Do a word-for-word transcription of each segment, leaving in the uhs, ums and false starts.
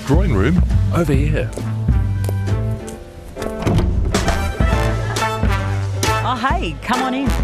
Drawing room over here. Oh, hey, come on in.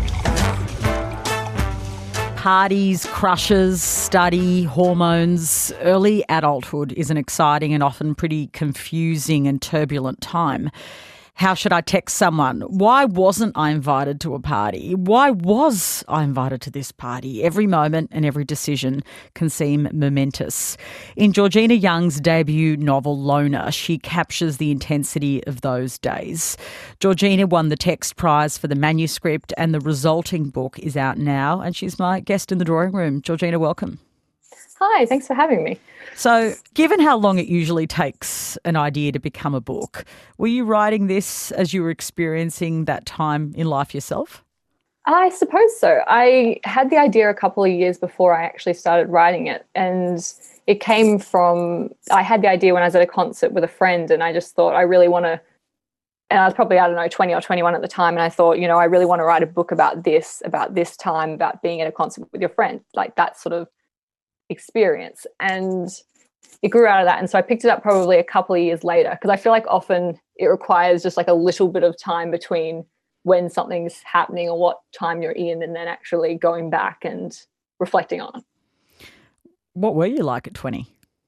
Parties, crushes, study, hormones. Early adulthood is an exciting and often pretty confusing and turbulent time. How should I text someone? Why wasn't I invited to a party? Why was I invited to this party? Every moment and every decision can seem momentous. In Georgina Young's debut novel, Loner, she captures the intensity of those days. Georgina won the Text Prize for the manuscript and the resulting book is out now, and she's my guest in the drawing room. Georgina, welcome. Hi, thanks for having me. So, given how long it usually takes an idea to become a book, were you writing this as you were experiencing that time in life yourself? I suppose so. I had the idea a couple of years before I actually started writing it, and it came from, I had the idea when I was at a concert with a friend, and I just thought I really want to, and I was probably, I don't know, twenty or twenty-one at the time, and I thought, you know, I really want to write a book about this, about this time, about being at a concert with your friend, like that sort of experience. And it grew out of that, and so I picked it up probably a couple of years later, because I feel like often it requires just like a little bit of time between when something's happening or what time you're in and then actually going back and reflecting on it. What were you like at twenty?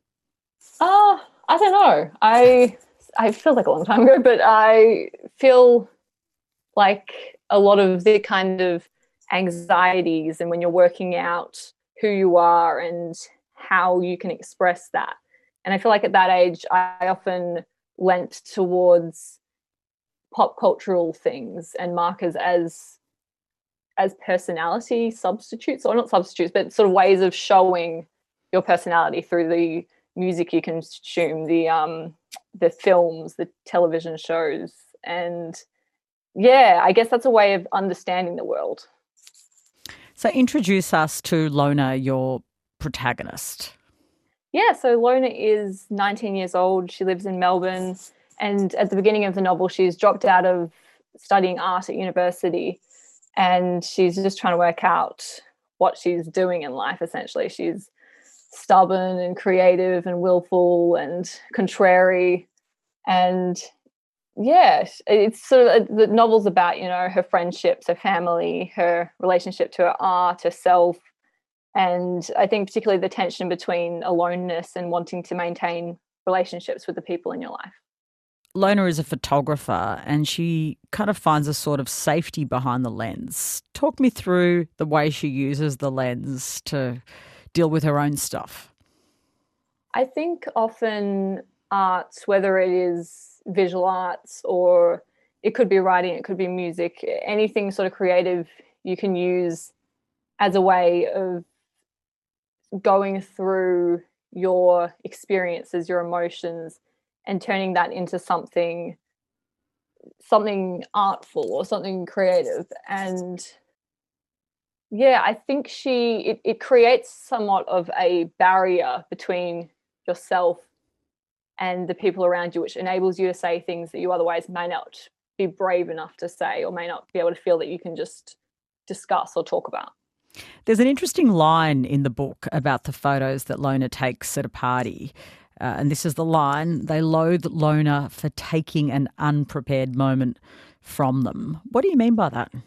Uh, I don't know. I I feel like a long time ago, but I feel like a lot of the kind of anxieties and when you're working out who you are and how you can express that. And I feel like at that age, I often went towards pop cultural things and markers as as personality substitutes, or not substitutes, but sort of ways of showing your personality through the music you consume, the um, the films, the television shows. And yeah, I guess that's a way of understanding the world. So introduce us to Loner, your protagonist. Yeah, so Loner is nineteen years old. She lives in Melbourne. And at the beginning of the novel, she's dropped out of studying art at university and she's just trying to work out what she's doing in life, essentially. She's stubborn and creative and willful and contrary. And yeah, it's sort of, the novel's about, you know, her friendships, her family, her relationship to her art, herself. And I think particularly the tension between aloneness and wanting to maintain relationships with the people in your life. Loner is a photographer and she kind of finds a sort of safety behind the lens. Talk me through the way she uses the lens to deal with her own stuff. I think often arts, whether it is visual arts or it could be writing, it could be music, anything sort of creative you can use as a way of going through your experiences, your emotions, and turning that into something something artful or something creative. And yeah, I think she it, it creates somewhat of a barrier between yourself and the people around you, which enables you to say things that you otherwise may not be brave enough to say or may not be able to feel that you can just discuss or talk about. There's an interesting line in the book about the photos that Loner takes at a party. Uh, and this is the line, they loathe Loner for taking an unprepared moment from them. What do you mean by that?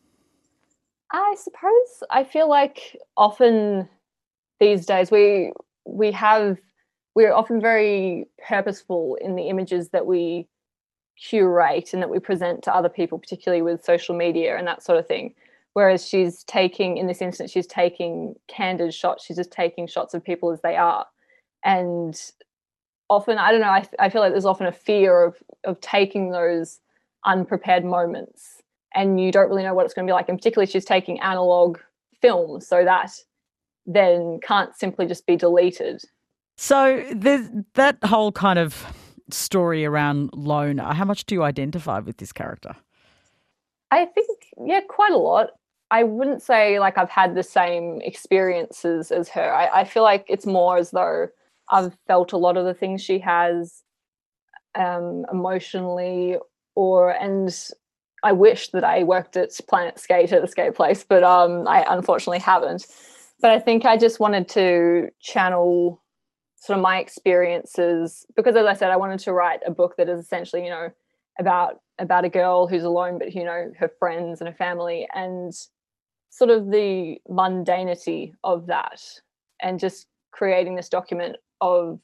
I suppose I feel like often these days we we have we're often very purposeful in the images that we curate and that we present to other people, particularly with social media and that sort of thing. Whereas she's taking, in this instance, she's taking candid shots. She's just taking shots of people as they are. And often, I don't know, I, I feel like there's often a fear of of taking those unprepared moments and you don't really know what it's going to be like. And particularly she's taking analog film, so that then can't simply just be deleted. So there's that whole kind of story around Loner. How much do you identify with this character? I think, yeah, quite a lot. I wouldn't say like I've had the same experiences as her. I, I feel like it's more as though I've felt a lot of the things she has um, emotionally, or and I wish that I worked at Planet Skate at the skate place, but um, I unfortunately haven't. But I think I just wanted to channel sort of my experiences, because as I said, I wanted to write a book that is essentially, you know, about about a girl who's alone, but, you know, her friends and her family, and sort of the mundanity of that, and just creating this document of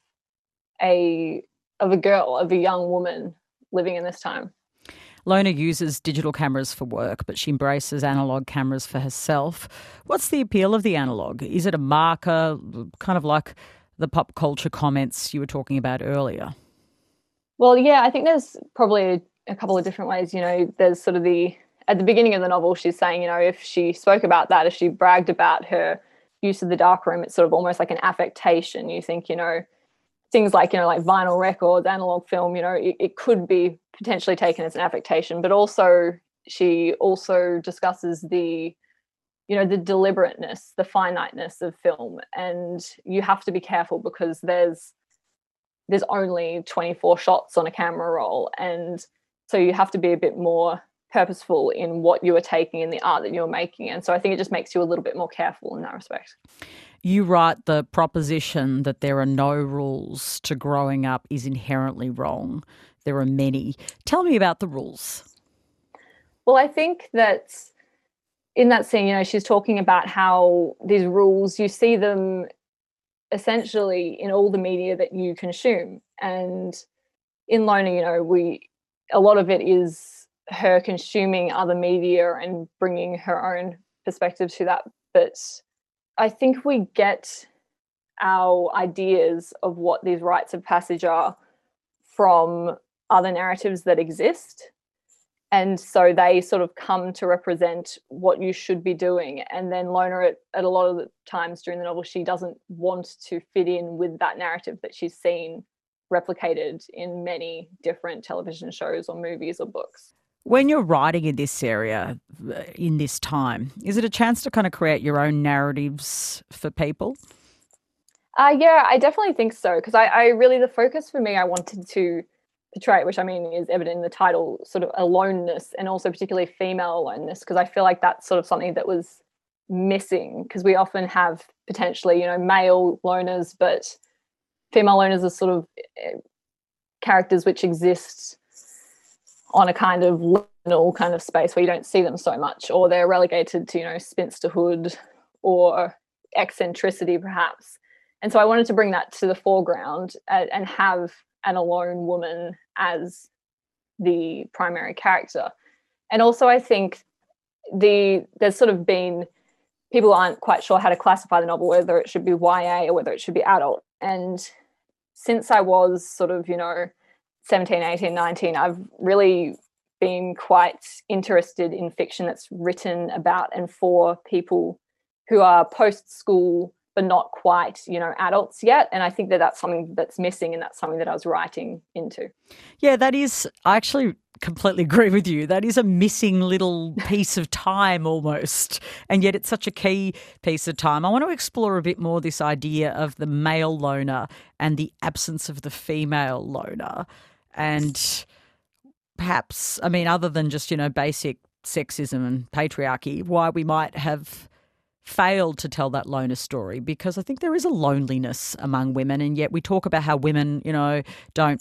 a of a girl, of a young woman living in this time. Lona uses digital cameras for work, but she embraces analogue cameras for herself. What's the appeal of the analogue? Is it a marker, kind of like the pop culture comments you were talking about earlier? Well, yeah, I think there's probably a, a couple of different ways. You know, there's sort of the, at the beginning of the novel, she's saying, you know, if she spoke about that, if she bragged about her use of the darkroom, it's sort of almost like an affectation. You think, you know, things like, you know, like vinyl records, analog film, you know, it, it could be potentially taken as an affectation, but also she also discusses the, you know, the deliberateness, the finiteness of film. And you have to be careful because there's, there's only twenty-four shots on a camera roll. And so you have to be a bit more purposeful in what you are taking in the art that you're making. And so I think it just makes you a little bit more careful in that respect. You write the proposition that there are no rules to growing up is inherently wrong. There are many. Tell me about the rules. Well, I think that in that scene, you know, she's talking about how these rules, you see them essentially in all the media that you consume. And in Lona, you know, we, a lot of it is her consuming other media and bringing her own perspective to that. But I think we get our ideas of what these rites of passage are from other narratives that exist. And so they sort of come to represent what you should be doing. And then Lona, at, at a lot of the times during the novel, she doesn't want to fit in with that narrative that she's seen replicated in many different television shows or movies or books. When you're writing in this area, in this time, is it a chance to kind of create your own narratives for people? Uh, yeah, I definitely think so. Because I, I really, the focus for me, I wanted to portray, which I mean is evident in the title, sort of aloneness, and also particularly female aloneness, because I feel like that's sort of something that was missing, because we often have potentially, you know, male loners, but female loners are sort of characters which exist on a kind of liminal kind of space where you don't see them so much, or they're relegated to, you know, spinsterhood or eccentricity perhaps. And so I wanted to bring that to the foreground and, and have an alone woman as the primary character. And also I think the there's sort of been, people aren't quite sure how to classify the novel, whether it should be Y A or whether it should be adult. And since I was sort of, you know, seventeen, eighteen, nineteen, I've really been quite interested in fiction that's written about and for people who are post-school but not quite, you know, adults yet. And I think that that's something that's missing, and that's something that I was writing into. Yeah, that is, I actually completely agree with you. That is a missing little piece of time almost, and yet it's such a key piece of time. I want to explore a bit more this idea of the male loner and the absence of the female loner. And perhaps, I mean, other than just, you know, basic sexism and patriarchy, why we might have failed to tell that loner story, because I think there is a loneliness among women, and yet we talk about how women, you know, don't,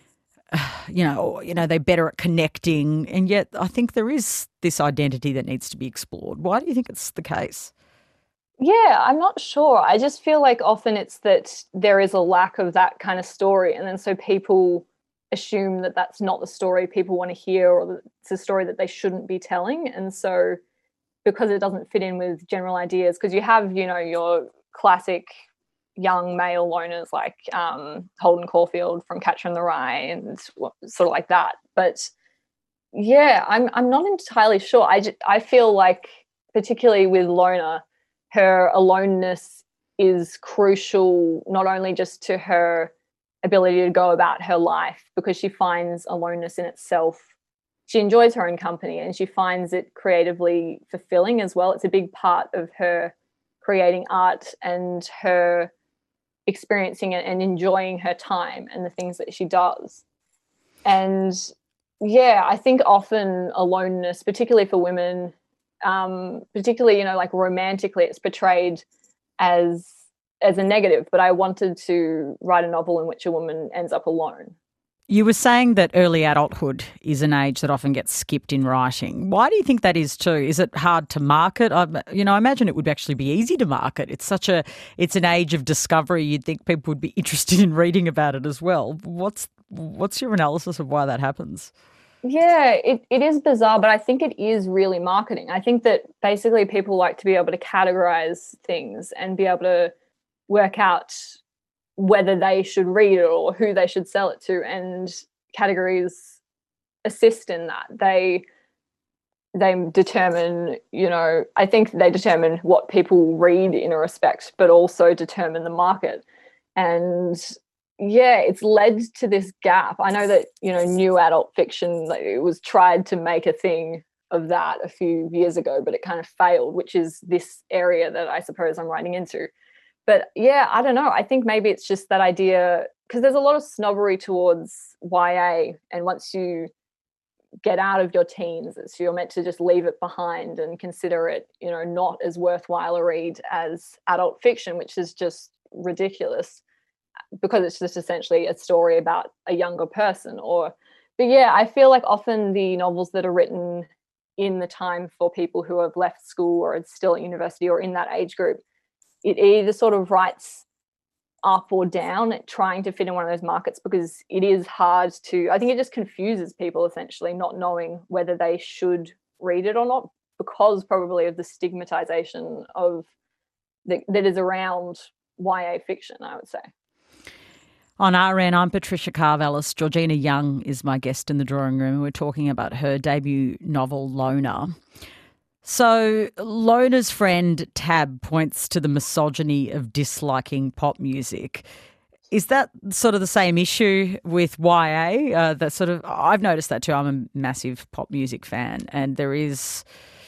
you know, you know, they're better at connecting, and yet I think there is this identity that needs to be explored. Why do you think it's the case? Yeah, I'm not sure. I just feel like often it's that there is a lack of that kind of story, and then so people assume that that's not the story people want to hear, or that it's a story that they shouldn't be telling. And so because it doesn't fit in with general ideas, because you have, you know, your classic young male loners like um, Holden Caulfield from Catcher in the Rye and sort of like that. But yeah, I'm I'm not entirely sure. I, just, I feel like particularly with Lona, her aloneness is crucial, not only just to her ability to go about her life, because she finds aloneness in itself. She enjoys her own company and she finds it creatively fulfilling as well. It's a big part of her creating art and her experiencing it and enjoying her time and the things that she does. And yeah, I think often aloneness, particularly for women, um, particularly, you know, like romantically, it's portrayed as as a negative, but I wanted to write a novel in which a woman ends up alone. You were saying that early adulthood is an age that often gets skipped in writing. Why do you think that is too? Is it hard to market? I, you know, I imagine it would actually be easy to market. It's such a, it's an age of discovery. You'd think people would be interested in reading about it as well. What's what's your analysis of why that happens? Yeah, it, it is bizarre, but I think it is really marketing. I think that basically people like to be able to categorize things and be able to work out whether they should read it or who they should sell it to, and categories assist in that. They they determine, you know, I think they determine what people read in a respect, but also determine the market. And yeah, it's led to this gap. I know that, you know, new adult fiction, like, it was tried to make a thing of that a few years ago, but it kind of failed, which is this area that I suppose I'm writing into. But yeah, I don't know. I think maybe it's just that idea, because there's a lot of snobbery towards Y A. And once you get out of your teens, so you're meant to just leave it behind and consider it, you know, not as worthwhile a read as adult fiction, which is just ridiculous because it's just essentially a story about a younger person. Or, but yeah, I feel like often the novels that are written in the time for people who have left school or are still at university or in that age group, it either sort of writes up or down, trying to fit in one of those markets, because it is hard to, I think it just confuses people essentially, not knowing whether they should read it or not, because probably of the stigmatization of the, that is around Y A fiction, I would say. On R N, I'm Patricia Karvelis. Georgina Young is my guest in the drawing room. We're talking about her debut novel, Loner. So Lona's friend Tab points to the misogyny of disliking pop music. Is that sort of the same issue with Y A? Uh, that sort of, I've noticed that too. I'm a massive pop music fan, and there is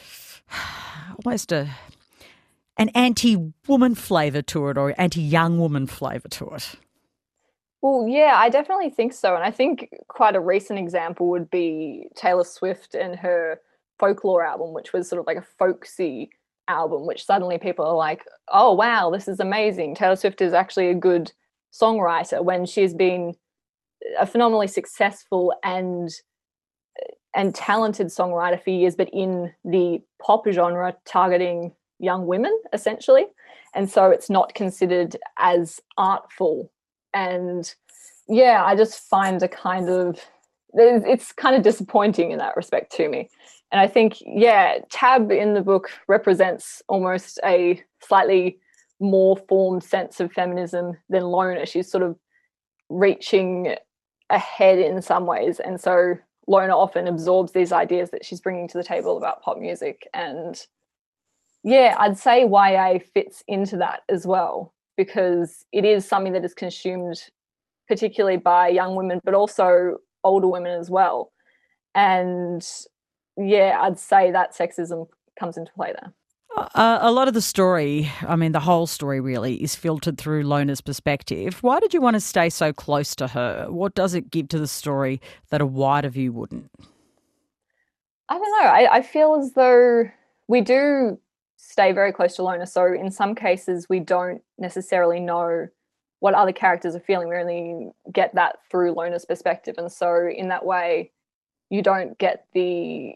almost a an anti-woman flavour to it, or anti-young woman flavour to it. Well, yeah, I definitely think so. And I think quite a recent example would be Taylor Swift and her Folklore album, which was sort of like a folksy album, which suddenly people are like, oh, wow, this is amazing. Taylor Swift is actually a good songwriter, when she's been a phenomenally successful and and talented songwriter for years, but in the pop genre targeting young women, essentially. And so it's not considered as artful. And yeah, I just find a kind of, it's kind of disappointing in that respect to me. And I think, yeah, Tab in the book represents almost a slightly more formed sense of feminism than Loner. She's sort of reaching ahead in some ways. And so Loner often absorbs these ideas that she's bringing to the table about pop music. And yeah, I'd say Y A fits into that as well, because it is something that is consumed particularly by young women, but also older women as well. And yeah, I'd say that sexism comes into play there. Uh, a lot of the story, I mean, the whole story really, is filtered through Lona's perspective. Why did you want to stay so close to her? What does it give to the story that a wider view wouldn't? I don't know. I, I feel as though we do stay very close to Lona. So in some cases, we don't necessarily know what other characters are feeling. We only get that through Lona's perspective. And so in that way, you don't get the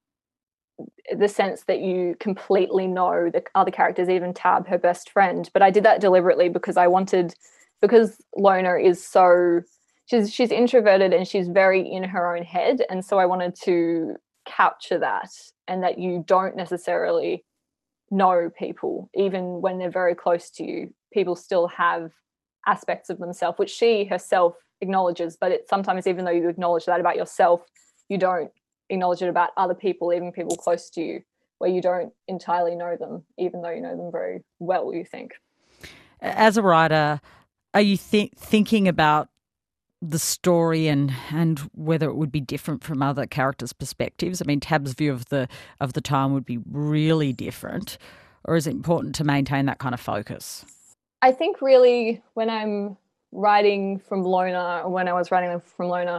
the sense that you completely know the other characters, even Tab, her best friend. But I did that deliberately because I wanted, because Lona is so, she's she's introverted and she's very in her own head. And so I wanted to capture that, and that you don't necessarily know people, even when they're very close to you. People still have aspects of themselves, which she herself acknowledges. But it's sometimes, even though you acknowledge that about yourself, you don't acknowledge it about other people, even people close to you, where you don't entirely know them, even though you know them very well, you think. As a writer, are you th- thinking about the story and and whether it would be different from other characters' perspectives? I mean, Tab's view of the of the time would be really different, or is it important to maintain that kind of focus? I think really when I'm writing from Lona, or when I was writing from Lona,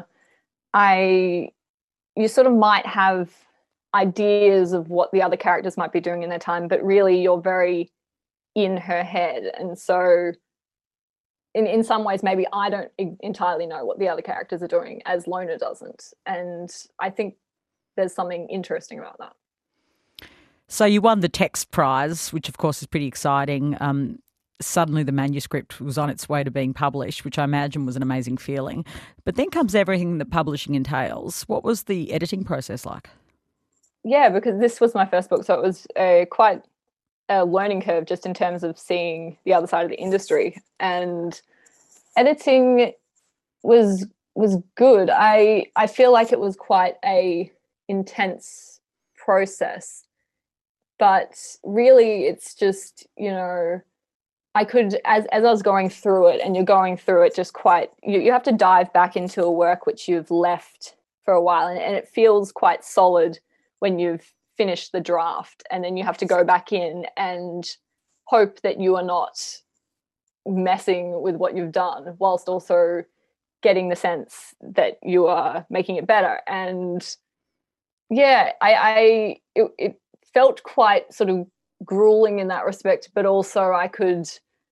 I you sort of might have ideas of what the other characters might be doing in their time, but really you're very in her head. And so in, in some ways, maybe I don't entirely know what the other characters are doing, as Lona doesn't. And I think there's something interesting about that. So you won the text prize, which of course is pretty exciting. Um, suddenly the manuscript was on its way to being published, which I imagine was an amazing feeling. But then comes everything that publishing entails. What was the editing process like? Yeah, because this was my first book, so it was a quite a learning curve just in terms of seeing the other side of the industry. And editing was was good. I I feel like it was quite a intense process. But really, it's just, you know, I could, as as I was going through it, and you're going through it just quite, you, you have to dive back into a work which you've left for a while, and, and it feels quite solid when you've finished the draft, and then you have to go back in and hope that you are not messing with what you've done, whilst also getting the sense that you are making it better. And yeah, I, I it, it felt quite sort of grueling in that respect, but also I could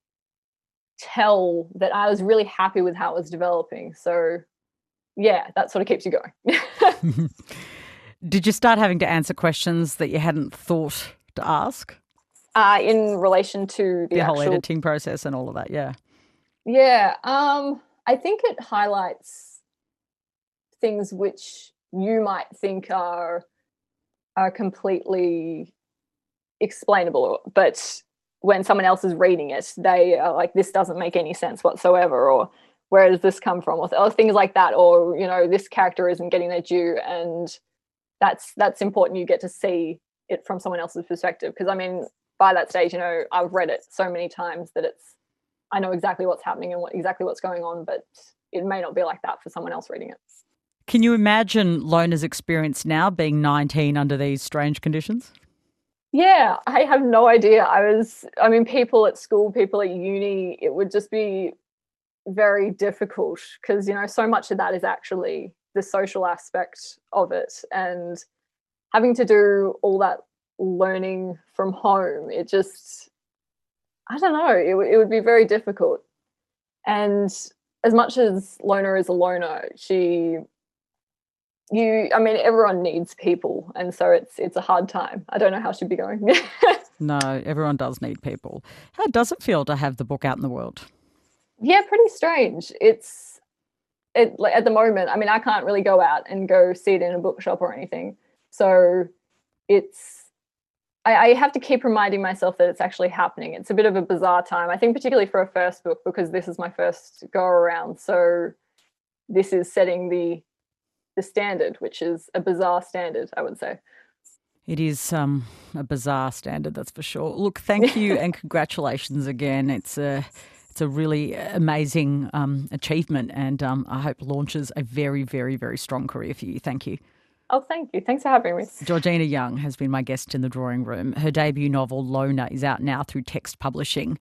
tell that I was really happy with how it was developing. So yeah, that sort of keeps you going. Did you start having to answer questions that you hadn't thought to ask? Uh, in relation to the, the actual... whole editing process and all of that, yeah. Yeah, um, I think it highlights things which you might think are are completely explainable, but when someone else is reading it, they are like, this doesn't make any sense whatsoever, or where does this come from, or, or things like that, or, you know, this character isn't getting their due. And that's that's important. You get to see it from someone else's perspective, because I mean, by that stage, you know, I've read it so many times that it's, I know exactly what's happening and what exactly what's going on, but it may not be like that for someone else reading it. Can you imagine Lona's experience now, being nineteen under these strange conditions? Yeah, I have no idea. I was, I mean, people at school, people at uni, it would just be very difficult because, you know, so much of that is actually the social aspect of it. And having to do all that learning from home, it just, I don't know, it, it would be very difficult. And as much as Lona is a loner, she... You, I mean, everyone needs people, and so it's it's a hard time. I don't know how she'd be going. No, everyone does need people. How does it feel to have the book out in the world? Yeah, pretty strange. It's it like, at the moment, I mean, I can't really go out and go see it in a bookshop or anything. So it's I, I have to keep reminding myself that it's actually happening. It's a bit of a bizarre time, I think, particularly for a first book, because this is my first go around. So this is setting the the standard, which is a bizarre standard, I would say. It is um, a bizarre standard, that's for sure. Look, thank you and congratulations again. It's a it's a really amazing um, achievement, and um, I hope launches a very, very, very strong career for you. Thank you. Oh, thank you. Thanks for having me. Georgina Young has been my guest in the drawing room. Her debut novel, Lona, is out now through Text Publishing.